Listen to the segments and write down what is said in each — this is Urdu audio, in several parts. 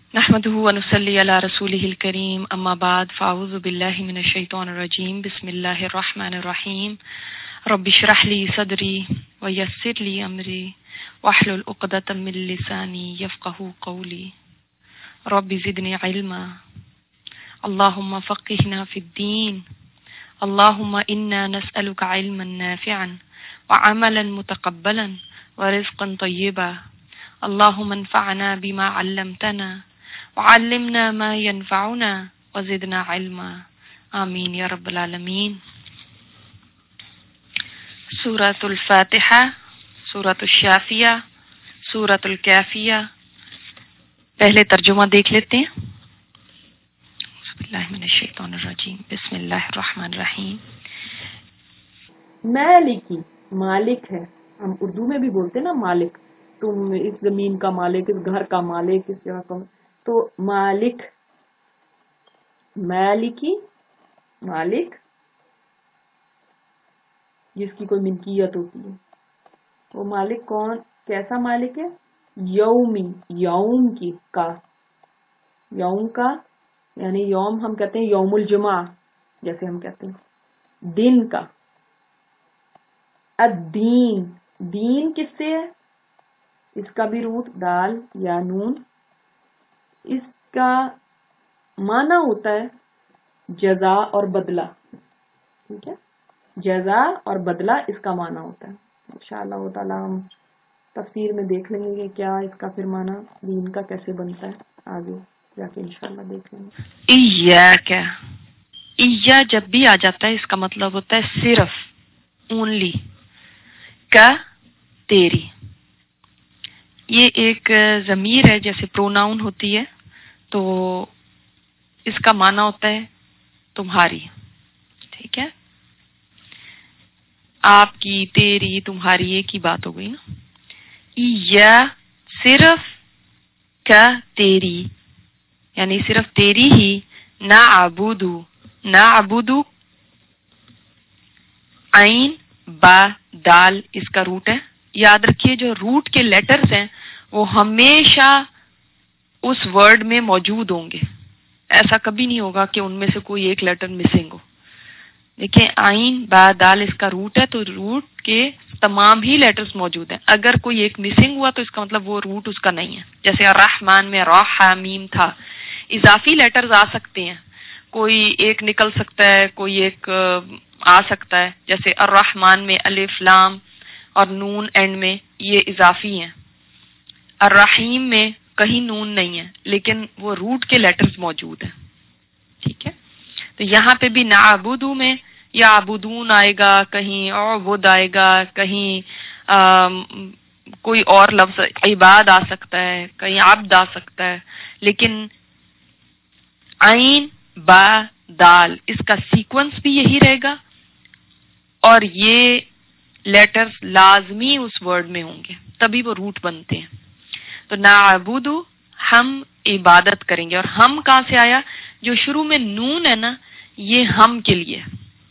نحمده ونصلي على رسوله الكريم اما بعد فاعوذ بالله من الشيطان الرجيم بسم الله الرحمن الرحيم رب اشرح لي صدري ويسر لي امري واحلل عقدة من لساني يفقهوا قولي رب زدني علما اللهم فقهنا في الدين اللهم انا نسألك علما نافعا وعملا متقبلا ورزقا طيبا اللهم انفعنا بما علمتنا وعلمنا ما ينفعنا وزدنا علما آمین یا رب العالمین۔ سورۃ الفاتحہ، سورۃ الشافیہ، سورۃ الکافیہ۔ پہلے ترجمہ دیکھ لیتے ہیں۔ بسم اللہ من الشیطان الرجیم بسم اللہ الرحمن الرحیم۔ مالکی مالک ہے، ہم اردو میں بھی بولتے ہیں نا مالک، تم اس زمین کا مالک، اس گھر کا مالک، اس جگہ کا، تو مالک، مالکی مالک جس کی کوئی ملکیت ہوتی ہے، وہ مالک کون، کیسا مالک ہے؟ یومی، یوم کی کا، یوم کا یعنی یوم ہم کہتے ہیں یوم الجمعہ، جیسے ہم کہتے ہیں دن کا۔ الدین، دین کس سے ہے؟ اس کا بھی روٹ دال یا نون، اس کا معنی ہوتا ہے جزا اور بدلہ، ٹھیک ہے، جزا اور بدلہ اس کا معنی ہوتا ہے۔ انشاءاللہ تعالی ہم تفسیر میں دیکھ لیں گے کہ کیا اس کا پھر معنی دین کا کیسے بنتا ہے، آگے جا کے انشاءاللہ دیکھ لیں گے۔ ایاک، ایا جب بھی آ جاتا ہے اس کا مطلب ہوتا ہے صرف، اونلی، کا تیری۔ یہ ایک ضمیر ہے، جیسے پروناؤن ہوتی ہے تو اس کا معنی ہوتا ہے تمہاری، ٹھیک ہے، آپ کی، تیری، تمہاری، ایک ہی بات ہو گئی نا۔ یا صرف، کا تیری، یعنی صرف تیری ہی، نعبدو، نعبدو، عین با دال اس کا روٹ ہے۔ یاد رکھیے جو روٹ کے لیٹرز ہیں وہ ہمیشہ اس ورڈ میں موجود ہوں گے، ایسا کبھی نہیں ہوگا کہ ان میں سے کوئی ایک لیٹر مسنگ ہو۔ دیکھیں عین با دال اس کا روٹ ہے تو روٹ کے تمام ہی لیٹرز موجود ہیں، اگر کوئی ایک مسنگ ہوا تو اس کا مطلب وہ روٹ اس کا نہیں ہے۔ جیسے الرحمن میں را حا میم تھا، اضافی لیٹرز آ سکتے ہیں، کوئی ایک نکل سکتا ہے، کوئی ایک آ سکتا ہے، جیسے الرحمن میں الف لام اور نون اینڈ میں، یہ اضافی ہیں۔ الرحیم میں کہیں نون نہیں ہے لیکن وہ روٹ کے لیٹرز موجود ہیں، ٹھیک ہے۔ تو یہاں پہ بھی نعبدو میں یا عبدون آئے گا، کہیں عبد آئے گا، کہیں کوئی اور لفظ عباد آ سکتا ہے، کہیں عبد آ سکتا ہے، لیکن عین با دال اس کا سیکوینس بھی یہی رہے گا اور یہ لیٹرز لازمی اس ورڈ میں ہوں گے، تبھی وہ روٹ بنتے ہیں۔ تو نعبدو، ہم عبادت کریں گے، اور ہم کہاں سے آیا؟ جو شروع میں نون ہے نا، یہ ہم کے لیے،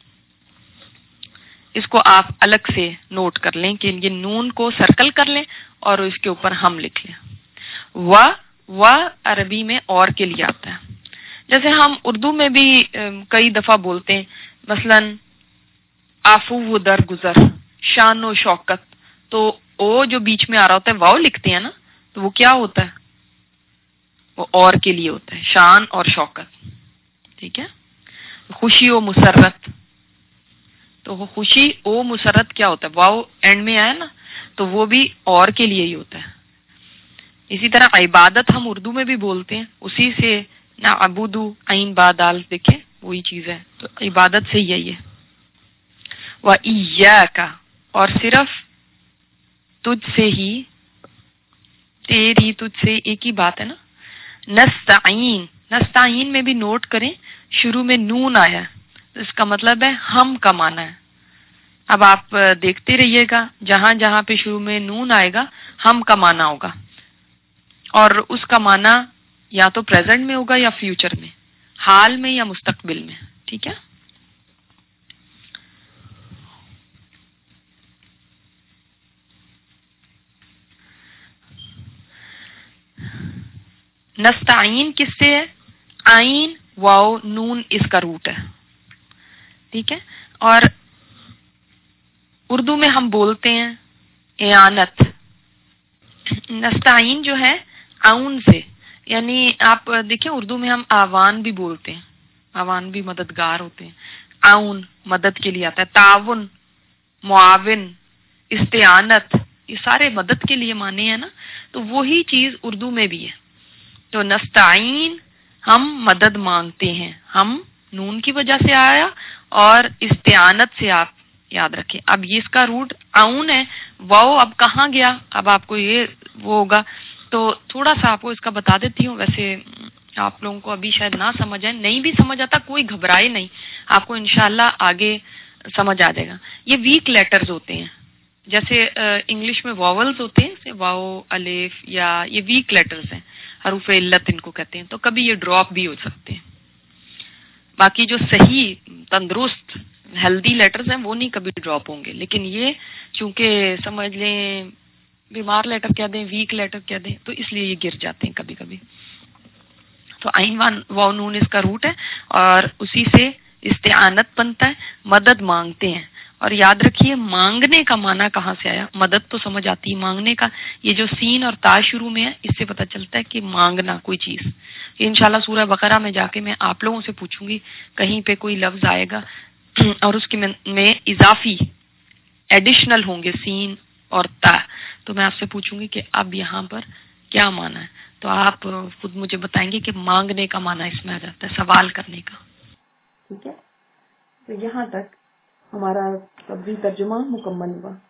اس کو آپ الگ سے نوٹ کر لیں کہ یہ نون کو سرکل کر لیں اور اس کے اوپر ہم لکھ لیں۔ و عربی میں اور کے لیے آتا ہے، جیسے ہم اردو میں بھی کئی دفعہ بولتے ہیں، مثلا عفو و درگزر، شان و شوکت، تو او جو بیچ میں آ رہا ہوتا ہے واو لکھتے ہیں نا، تو وہ کیا ہوتا ہے؟ وہ اور کے لیے ہوتا ہے، شان اور شوکت، ٹھیک ہے۔ خوشی و مسرت، تو وہ خوشی او مسرت کیا ہوتا ہے؟ واو اینڈ میں آیا نا، تو وہ بھی اور کے لیے ہی ہوتا ہے۔ اسی طرح عبادت ہم اردو میں بھی بولتے ہیں، اسی سے نعبدو عین با دال، دیکھیں وہی چیز ہے، تو عبادت سے یہی ہے۔ وَإِيَّاكَ، اور صرف تجھ سے ہی، تیری، تجھ سے ایک ہی بات ہے نا۔ نستعین، نستعین میں بھی نوٹ کریں شروع میں نون آیا، اس کا مطلب ہے ہم کا معنی ہے۔ اب آپ دیکھتے رہیے گا، جہاں جہاں پہ شروع میں نون آئے گا ہم کا معنی ہوگا، اور اس کا معنی یا تو پریزنٹ میں ہوگا یا فیوچر میں، حال میں یا مستقبل میں، ٹھیک ہے۔ نستعین کس سے ہے؟ آئین واو نون اس کا روٹ ہے. ٹھیک ہے. اور اردو میں ہم بولتے ہیں اعانت. نستعین جو ہے اعون سے، یعنی آپ دیکھیں اردو میں ہم آوان بھی بولتے ہیں، آوان بھی مددگار ہوتے ہیں. اعون مدد کے لیے آتا ہے، تعاون، معاون، استعانت، یہ سارے مدد کے لیے معنی ہے نا. تو وہی چیز اردو میں بھی ہے. تو نستعین ہم مدد مانگتے ہیں، ہم نون کی وجہ سے آیا، اور استعانت سے آپ یاد رکھیں. اب یہ اس کا روٹ اعون ہے، واو اب کہاں گیا؟ اب آپ کو یہ وہ ہوگا تو تھوڑا سا آپ کو اس کا بتا دیتی ہوں. ویسے آپ لوگوں کو ابھی شاید نہ سمجھ آئے، نہیں بھی سمجھ آتا کوئی گھبرائے نہیں، آپ کو انشاءاللہ آگے سمجھ آ جائے گا. یہ ویک لیٹرز ہوتے ہیں، جیسے انگلش میں واولز ہوتے ہیں، جیسے واو، الف، یا یہ ویک لیٹرز ہیں، حروف علت ان کو کہتے ہیں. تو کبھی یہ ڈراپ بھی ہو سکتے ہیں. باقی جو صحیح تندرست ہیلدی لیٹرز ہیں وہ نہیں کبھی ڈراپ ہوں گے، لیکن یہ چونکہ سمجھ لیں بیمار لیٹر کہہ دیں، ویک لیٹر کہہ دیں، تو اس لیے یہ گر جاتے ہیں کبھی کبھی. تو عین واو نون اس کا روٹ ہے، اور اسی سے استعانت بنتا ہے، مدد مانگتے ہیں. اور یاد رکھیے مانگنے کا معنی کہاں سے آیا؟ مدد تو سمجھ آتی ہے، مانگنے کا یہ جو سین اور تا شروع میں ہے اس سے پتہ چلتا ہے کہ مانگنا کوئی چیز. انشاءاللہ سورہ بقرہ میں جا کے میں آپ لوگوں سے پوچھوں گی، کہیں پہ کوئی لفظ آئے گا اور اس کے میں اضافی ایڈیشنل ہوں گے سین اور تا، تو میں آپ سے پوچھوں گی کہ اب یہاں پر کیا معنی ہے. تو آپ خود مجھے بتائیں گے کہ مانگنے کا معنی اس میں آ جاتا ہے، سوال کرنے کا. ٹھیک ہے. تو یہاں تک ہمارا لفظی ترجمہ مکمل ہوا.